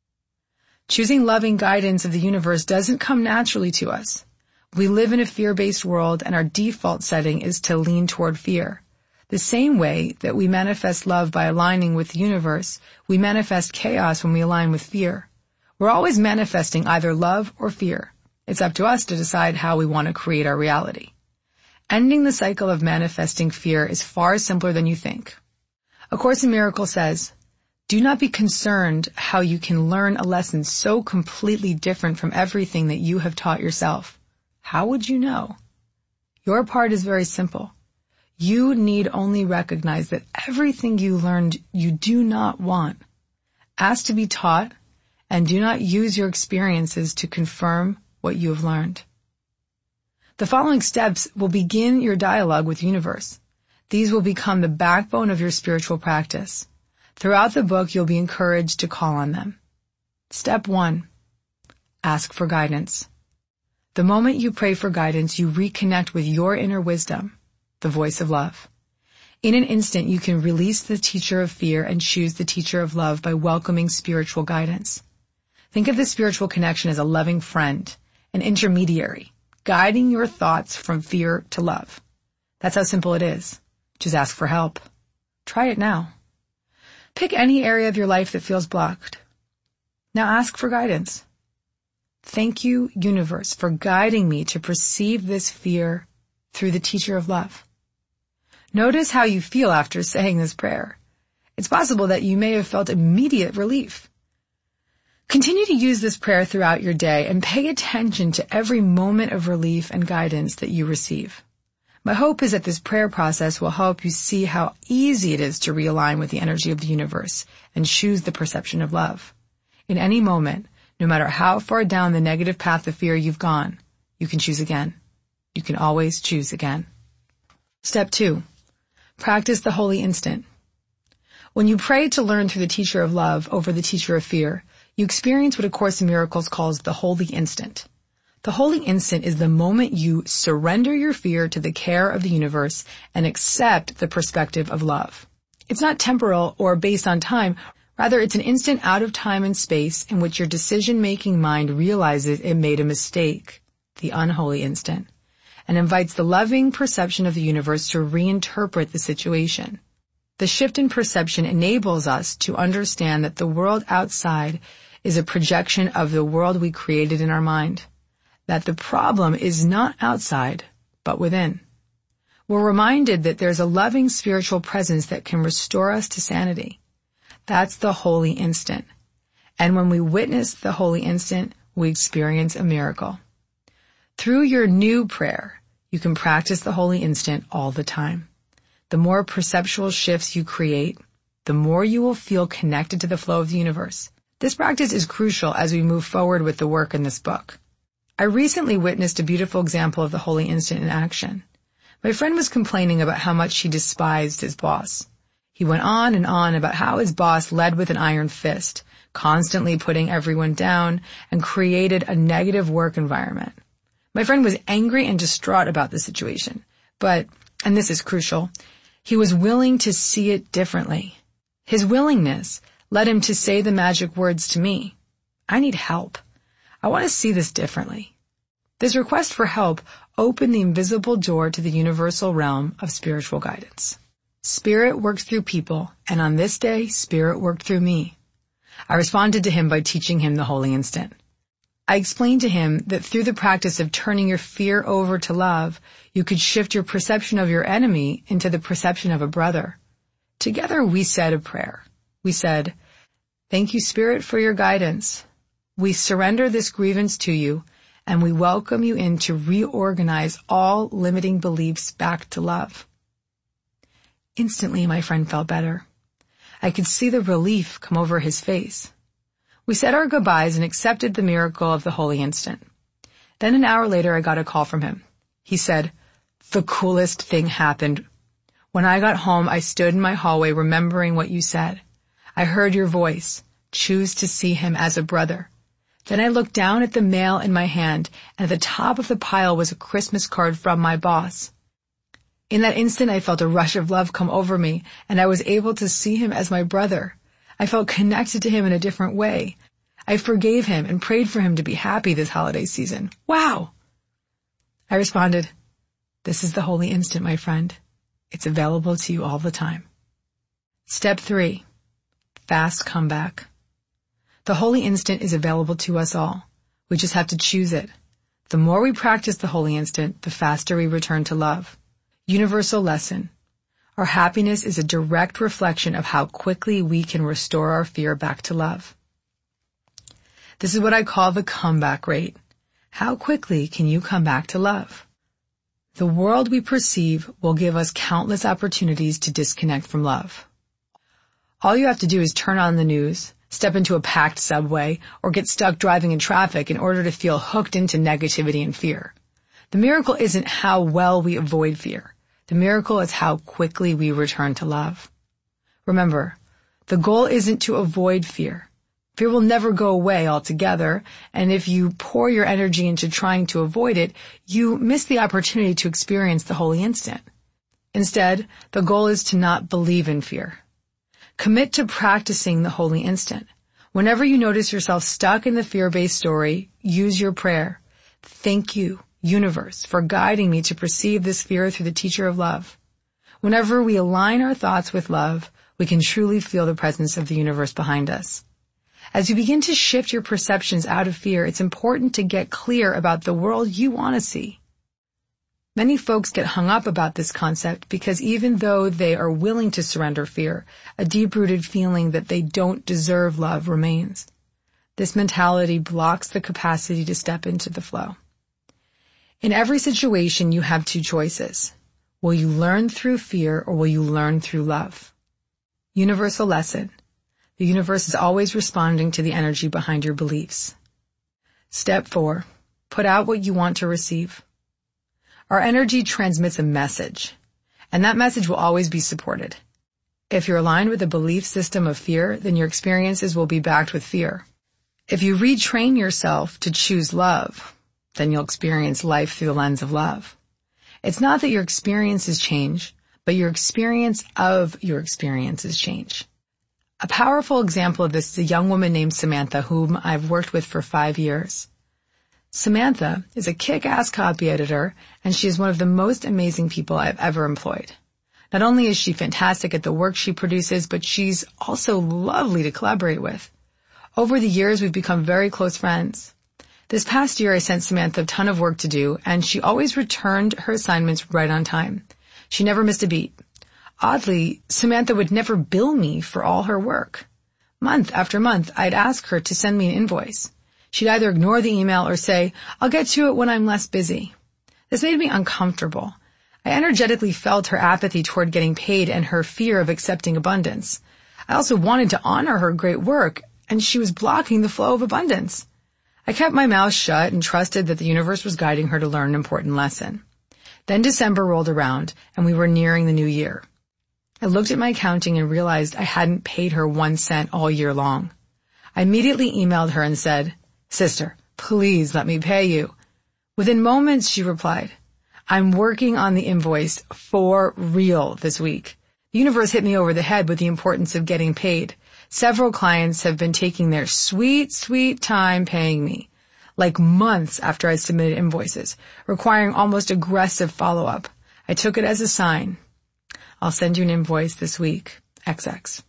Choosing loving guidance of the universe doesn't come naturally to us. We live in a fear-based world, and our default setting is to lean toward fear. The same way that we manifest love by aligning with the universe, we manifest chaos when we align with fear. We're always manifesting either love or fear. It's up to us to decide how we want to create our reality. Ending the cycle of manifesting fear is far simpler than you think. A Course in Miracles says, "Do not be concerned how you can learn a lesson so completely different from everything that you have taught yourself. How would you know? Your part is very simple. You need only recognize that everything you learned you do not want. Ask to be taught, and do not use your experiences to confirm what you have learned." The following steps will begin your dialogue with the universe. These will become the backbone of your spiritual practice. Throughout the book, you'll be encouraged to call on them. Step one, ask for guidance. The moment you pray for guidance, you reconnect with your inner wisdom, the voice of love. In an instant, you can release the teacher of fear and choose the teacher of love by welcoming spiritual guidance. Think of the spiritual connection as a loving friend, an intermediary, guiding your thoughts from fear to love. That's how simple it is. Just ask for help. Try it now. Pick any area of your life that feels blocked. Now ask for guidance. Thank you, universe, for guiding me to perceive this fear through the teacher of love. Notice how you feel after saying this prayer. It's possible that you may have felt immediate relief. Continue to use this prayer throughout your day and pay attention to every moment of relief and guidance that you receive. My hope is that this prayer process will help you see how easy it is to realign with the energy of the universe and choose the perception of love. In any moment, no matter how far down the negative path of fear you've gone, you can choose again. You can always choose again. Step two, practice the holy instant. When you pray to learn through the teacher of love over the teacher of fear, you experience what A Course in Miracles calls the holy instant. The holy instant is the moment you surrender your fear to the care of the universe and accept the perspective of love. It's not temporal or based on time. Rather, it's an instant out of time and space in which your decision-making mind realizes it made a mistake, the unholy instant, and invites the loving perception of the universe to reinterpret the situation. The shift in perception enables us to understand that the world outside is a projection of the world we created in our mind, that the problem is not outside, but within. We're reminded that there's a loving spiritual presence that can restore us to sanity. That's the holy instant. And when we witness the holy instant, we experience a miracle. Through your new prayer, you can practice the holy instant all the time. The more perceptual shifts you create, the more you will feel connected to the flow of the universe. This practice is crucial as we move forward with the work in this book. I recently witnessed a beautiful example of the holy instant in action. My friend was complaining about how much she despised his boss. He went on and on about how his boss led with an iron fist, constantly putting everyone down, and created a negative work environment. My friend was angry and distraught about the situation, but, and this is crucial, he was willing to see it differently. His willingness led him to say the magic words to me. I need help. I want to see this differently. This request for help opened the invisible door to the universal realm of spiritual guidance. Spirit works through people, and on this day, Spirit worked through me. I responded to him by teaching him the Holy Instant. I explained to him that through the practice of turning your fear over to love, you could shift your perception of your enemy into the perception of a brother. Together we said a prayer. We said, "Thank you, Spirit, for your guidance. We surrender this grievance to you, and we welcome you in to reorganize all limiting beliefs back to love." Instantly, my friend felt better. I could see the relief come over his face. We said our goodbyes and accepted the miracle of the Holy Instant. Then an hour later, I got a call from him. He said, "The coolest thing happened. When I got home, I stood in my hallway remembering what you said. I heard your voice. Choose to see him as a brother. Then I looked down at the mail in my hand, and at the top of the pile was a Christmas card from my boss. In that instant, I felt a rush of love come over me, and I was able to see him as my brother. I felt connected to him in a different way. I forgave him and prayed for him to be happy this holiday season. Wow!" I responded, "This is the Holy Instant, my friend. It's available to you all the time." Step three, fast comeback. The Holy Instant is available to us all. We just have to choose it. The more we practice the Holy Instant, the faster we return to love. Universal lesson. Our happiness is a direct reflection of how quickly we can restore our fear back to love. This is what I call the comeback rate. How quickly can you come back to love? The world we perceive will give us countless opportunities to disconnect from love. All you have to do is turn on the news, step into a packed subway, or get stuck driving in traffic in order to feel hooked into negativity and fear. The miracle isn't how well we avoid fear. The miracle is how quickly we return to love. Remember, the goal isn't to avoid fear. Fear will never go away altogether, and if you pour your energy into trying to avoid it, you miss the opportunity to experience the Holy Instant. Instead, the goal is to not believe in fear. Commit to practicing the Holy Instant. Whenever you notice yourself stuck in the fear-based story, use your prayer. Thank you, universe, for guiding me to perceive this fear through the teacher of love. Whenever we align our thoughts with love, we can truly feel the presence of the universe behind us. As you begin to shift your perceptions out of fear, it's important to get clear about the world you want to see. Many folks get hung up about this concept because even though they are willing to surrender fear, a deep-rooted feeling that they don't deserve love remains. This mentality blocks the capacity to step into the flow. In every situation, you have two choices. Will you learn through fear or will you learn through love? Universal lesson. The universe is always responding to the energy behind your beliefs. Step four. Put out what you want to receive. Our energy transmits a message, and that message will always be supported. If you're aligned with a belief system of fear, then your experiences will be backed with fear. If you retrain yourself to choose love, then you'll experience life through the lens of love. It's not that your experiences change, but your experience of your experiences change. A powerful example of this is a young woman named Samantha, whom I've worked with for five years. Samantha is a kick-ass copy editor, and she is one of the most amazing people I've ever employed. Not only is she fantastic at the work she produces, but she's also lovely to collaborate with. Over the years, we've become very close friends. This past year, I sent Samantha a ton of work to do, and she always returned her assignments right on time. She never missed a beat. Oddly, Samantha would never bill me for all her work. Month after month, I'd ask her to send me an invoice. She'd either ignore the email or say, "I'll get to it when I'm less busy." This made me uncomfortable. I energetically felt her apathy toward getting paid and her fear of accepting abundance. I also wanted to honor her great work, and she was blocking the flow of abundance. I kept my mouth shut and trusted that the universe was guiding her to learn an important lesson. Then December rolled around, and we were nearing the new year. I looked at my accounting and realized I hadn't paid her one cent all year long. I immediately emailed her and said, "Sister, please let me pay you." Within moments, she replied, "I'm working on the invoice for real this week." The universe hit me over the head with the importance of getting paid. Several clients have been taking their sweet, sweet time paying me, like months after I submitted invoices, requiring almost aggressive follow-up. I took it as a sign. "I'll send you an invoice this week, X X"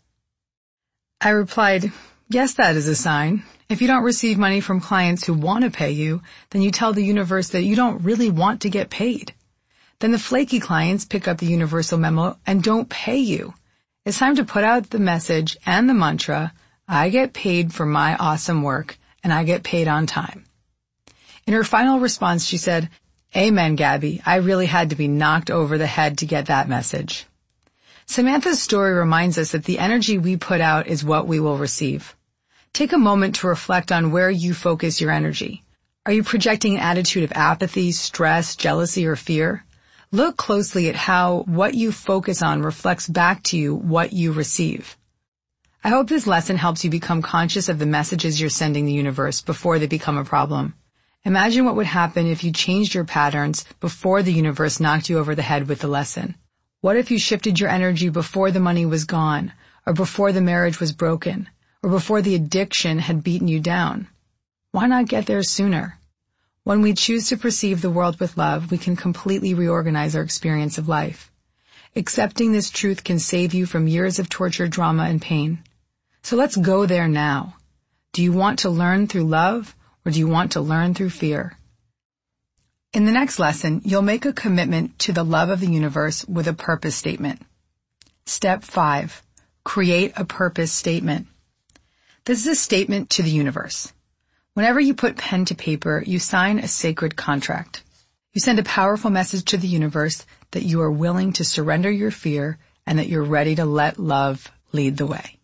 I replied, "Yes, that is a sign. If you don't receive money from clients who want to pay you, then you tell the universe that you don't really want to get paid. Then the flaky clients pick up the universal memo and don't pay you. It's time to put out the message and the mantra, I get paid for my awesome work, and I get paid on time." In her final response, she said, "Amen, Gabby. I really had to be knocked over the head to get that message." Samantha's story reminds us that the energy we put out is what we will receive. Take a moment to reflect on where you focus your energy. Are you projecting an attitude of apathy, stress, jealousy, or fear? Look closely at how what you focus on reflects back to you what you receive. I hope this lesson helps you become conscious of the messages you're sending the universe before they become a problem. Imagine what would happen if you changed your patterns before the universe knocked you over the head with the lesson. What if you shifted your energy before the money was gone, or before the marriage was broken, or before the addiction had beaten you down? Why not get there sooner? When we choose to perceive the world with love, we can completely reorganize our experience of life. Accepting this truth can save you from years of torture, drama, and pain. So let's go there now. Do you want to learn through love, or do you want to learn through fear? In the next lesson, you'll make a commitment to the love of the universe with a purpose statement. Step five, create a purpose statement. This is a statement to the universe. Whenever you put pen to paper, you sign a sacred contract. You send a powerful message to the universe that you are willing to surrender your fear and that you're ready to let love lead the way.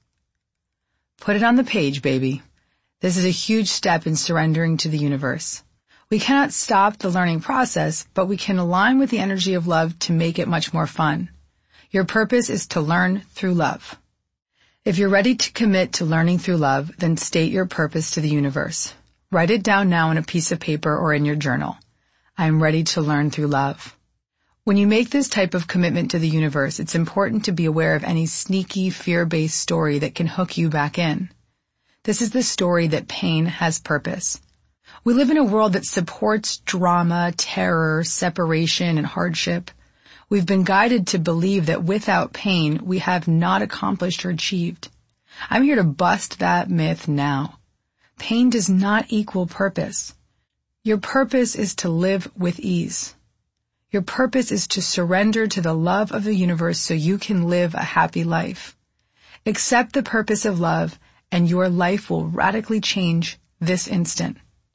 Put it on the page, baby. This is a huge step in surrendering to the universe. We cannot stop the learning process, but we can align with the energy of love to make it much more fun. Your purpose is to learn through love. If you're ready to commit to learning through love, then state your purpose to the universe. Write it down now on a piece of paper or in your journal. I am ready to learn through love. When you make this type of commitment to the universe, it's important to be aware of any sneaky, fear-based story that can hook you back in. This is the story that pain has purpose. We live in a world that supports drama, terror, separation, and hardship. We've been guided to believe that without pain, we have not accomplished or achieved. I'm here to bust that myth now. Pain does not equal purpose. Your purpose is to live with ease. Your purpose is to surrender to the love of the universe so you can live a happy life. Accept the purpose of love, and your life will radically change this instant.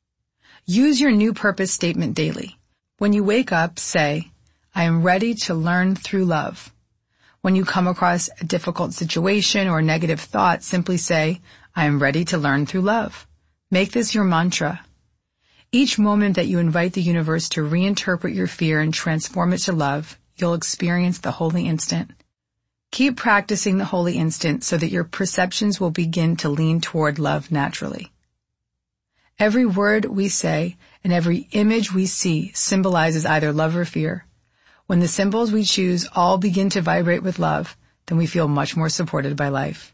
Use your new purpose statement daily. When you wake up, say, I am ready to learn through love. When you come across a difficult situation or negative thought, simply say, I am ready to learn through love. Make this your mantra. Each moment that you invite the universe to reinterpret your fear and transform it to love, you'll experience the holy instant. Keep practicing the holy instant so that your perceptions will begin to lean toward love naturally. Every word we say and every image we see symbolizes either love or fear. When the symbols we choose all begin to vibrate with love, then we feel much more supported by life.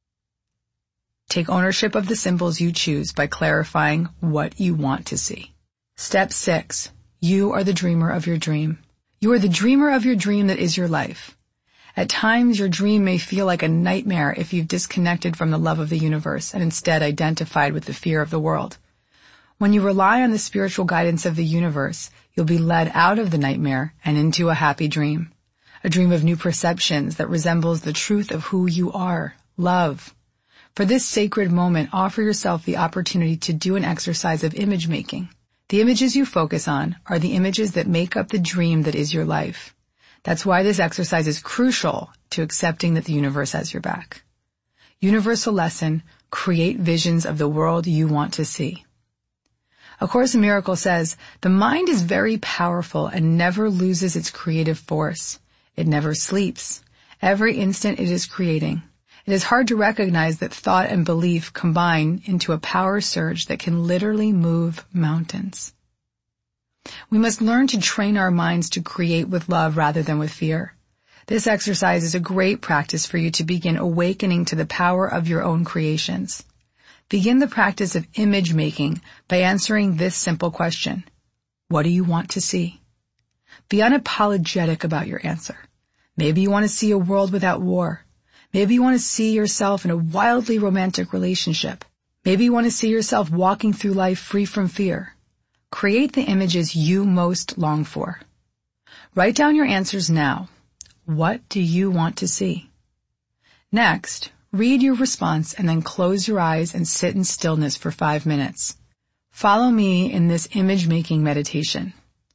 Take ownership of the symbols you choose by clarifying what you want to see. Step six. You are the dreamer of your dream. You are the dreamer of your dream that is your life. At times, your dream may feel like a nightmare if you've disconnected from the love of the universe and instead identified with the fear of the world. When you rely on the spiritual guidance of the universe, you'll be led out of the nightmare and into a happy dream. A dream of new perceptions that resembles the truth of who you are, love. For this sacred moment, offer yourself the opportunity to do an exercise of image making. The images you focus on are the images that make up the dream that is your life. That's why this exercise is crucial to accepting that the universe has your back. Universal lesson, create visions of the world you want to see. A Course in Miracles says, the mind is very powerful and never loses its creative force. It never sleeps. Every instant it is creating. It is hard to recognize that thought and belief combine into a power surge that can literally move mountains. We must learn to train our minds to create with love rather than with fear. This exercise is a great practice for you to begin awakening to the power of your own creations. Begin the practice of image making by answering this simple question. What do you want to see? Be unapologetic about your answer. Maybe you want to see a world without war. Maybe you want to see yourself in a wildly romantic relationship. Maybe you want to see yourself walking through life free from fear. Create the images you most long for. Write down your answers now. What do you want to see? Next, read your response and then close your eyes and sit in stillness for five minutes. Follow me in this image-making meditation.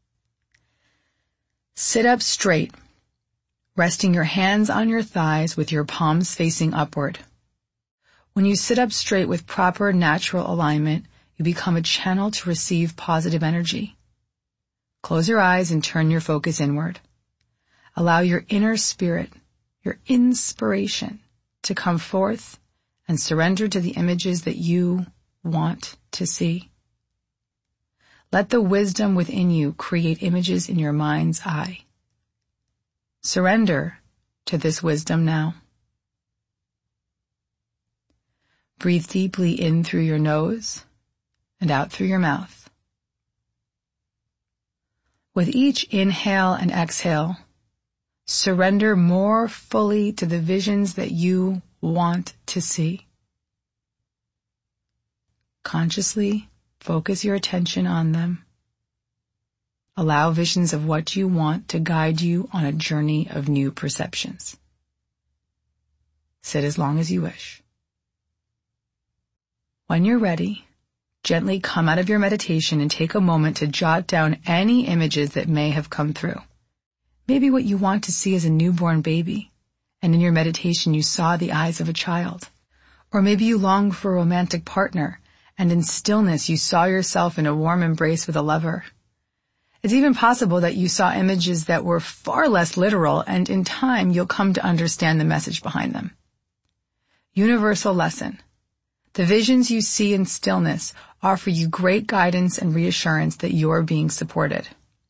Sit up straight, resting your hands on your thighs with your palms facing upward. When you sit up straight with proper natural alignment, you become a channel to receive positive energy. Close your eyes and turn your focus inward. Allow your inner spirit, your inspiration, to come forth and surrender to the images that you want to see. Let the wisdom within you create images in your mind's eye. Surrender to this wisdom now. Breathe deeply in through your nose and out through your mouth. With each inhale and exhale, surrender more fully to the visions that you want to see. Consciously focus your attention on them. Allow visions of what you want to guide you on a journey of new perceptions. Sit as long as you wish. When you're ready, gently come out of your meditation and take a moment to jot down any images that may have come through. Maybe what you want to see is a newborn baby, and in your meditation you saw the eyes of a child. Or maybe you long for a romantic partner, and in stillness you saw yourself in a warm embrace with a lover. It's even possible that you saw images that were far less literal, and in time you'll come to understand the message behind them. Universal lesson. The visions you see in stillness offer you great guidance and reassurance that you're being supported.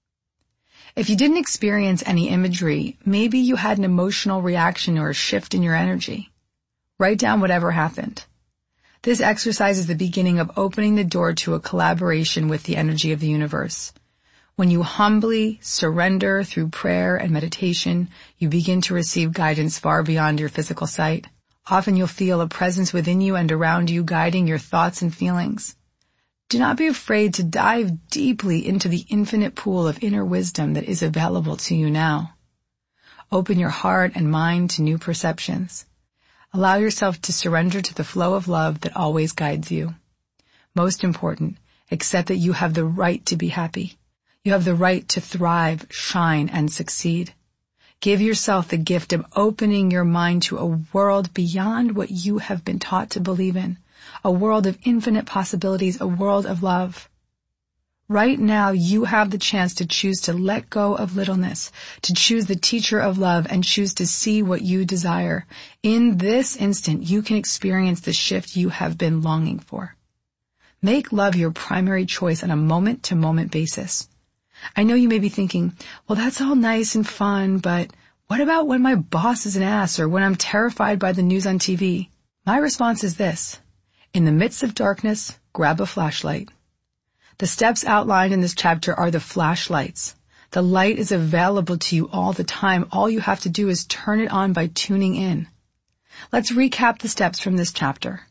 If you didn't experience any imagery, maybe you had an emotional reaction or a shift in your energy. Write down whatever happened. This exercise is the beginning of opening the door to a collaboration with the energy of the universe. When you humbly surrender through prayer and meditation, you begin to receive guidance far beyond your physical sight. Often you'll feel a presence within you and around you guiding your thoughts and feelings. Do not be afraid to dive deeply into the infinite pool of inner wisdom that is available to you now. Open your heart and mind to new perceptions. Allow yourself to surrender to the flow of love that always guides you. Most important, accept that you have the right to be happy. You have the right to thrive, shine, and succeed. Give yourself the gift of opening your mind to a world beyond what you have been taught to believe in, a world of infinite possibilities, a world of love. Right now, you have the chance to choose to let go of littleness, to choose the teacher of love, and choose to see what you desire. In this instant, you can experience the shift you have been longing for. Make love your primary choice on a moment-to-moment basis. I know you may be thinking, well, that's all nice and fun, but what about when my boss is an ass or when I'm terrified by the news on T V? My response is this. In the midst of darkness, grab a flashlight. The steps outlined in this chapter are the flashlights. The light is available to you all the time. All you have to do is turn it on by tuning in. Let's recap the steps from this chapter.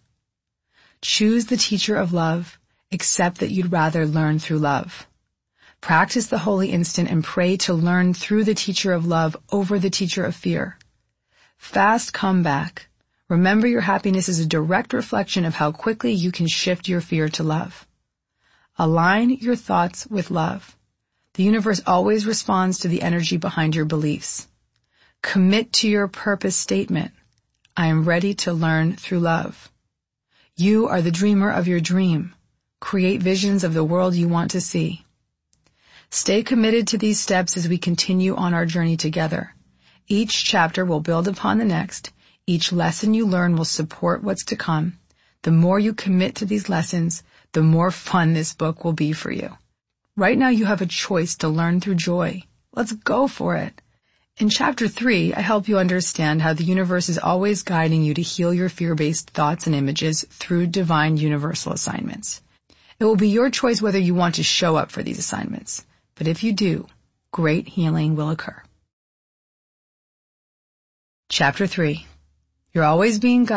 Choose the teacher of love. Accept that you'd rather learn through love. Practice the holy instant and pray to learn through the teacher of love over the teacher of fear. Fast comeback. Remember your happiness is a direct reflection of how quickly you can shift your fear to love. Align your thoughts with love. The universe always responds to the energy behind your beliefs. Commit to your purpose statement. I am ready to learn through love. You are the dreamer of your dream. Create visions of the world you want to see. Stay committed to these steps as we continue on our journey together. Each chapter will build upon the next. Each lesson you learn will support what's to come. The more you commit to these lessons, the more fun this book will be for you. Right now you have a choice to learn through joy. Let's go for it. In Chapter three, I help you understand how the universe is always guiding you to heal your fear-based thoughts and images through divine universal assignments. It will be your choice whether you want to show up for these assignments. But if you do, great healing will occur. Chapter three. You're always being guided.